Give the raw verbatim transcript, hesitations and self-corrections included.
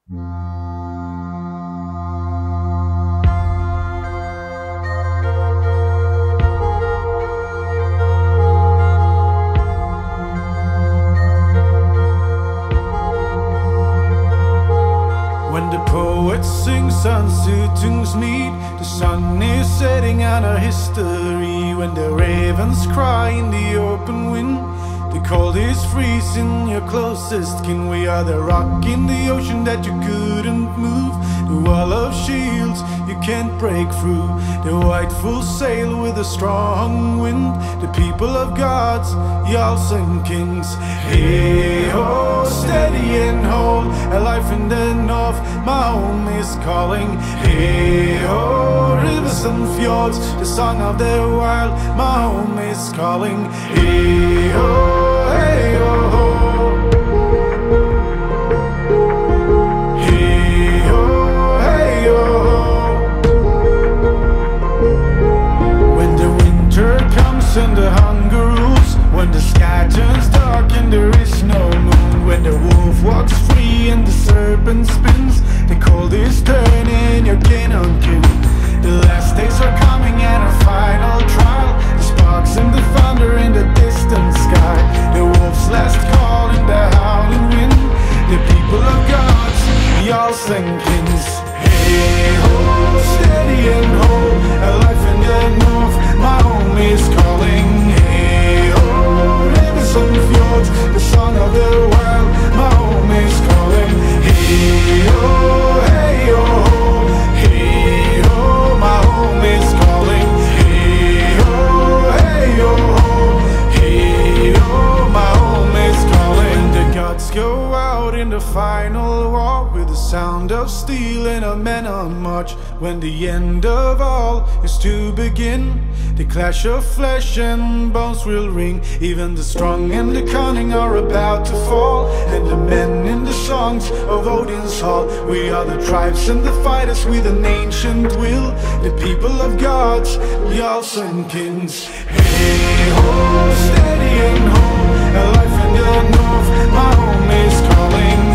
When the poet sings Unsuitungslied, the sun is setting on our history. When the ravens cry in the open wind, the cold is freezing your closest kin. We are the rock in the ocean that you couldn't move, the wall of shields you can't break through, the white full sail with a strong wind, the people of gods, jarls and kings. Hey ho, steady and hold, a life in the north, my home is calling. Hey ho, rivers and fjords, the song of the wild, my home is calling. Hey ho, hey ho, ho. Hey ho, hey ho, ho. When the winter comes and the hunger rules, when the sky turns dark and there is no moon, when the wolf walks free and the serpent spins, the cold is turning your kin on kin. The last days are coming and a final trial, the sparks and the thunder in the distant sky, the wolf's last call in the howling wind, the people of gods, jarls and kings. Hey ho, steady and hold, a life in the north, my home is calling. Hey ho, rivers and fjords, the song of the wild, my home is calling. Hey ho, hey ho, hey ho, my home is calling. Hey ho, hey ho, hey ho, my home is calling. The gods go out in the final war with the sound of steel and a man on march. When the end of all is to begin, the clash of flesh and bones will ring. Even the strong and the cunning are about to fall, and the men in the songs of Odin's hall. We are the tribes and the fighters with an ancient will, the people of gods, jarls and kings. Hey ho, steady and hold, a life in the north, my home is calling.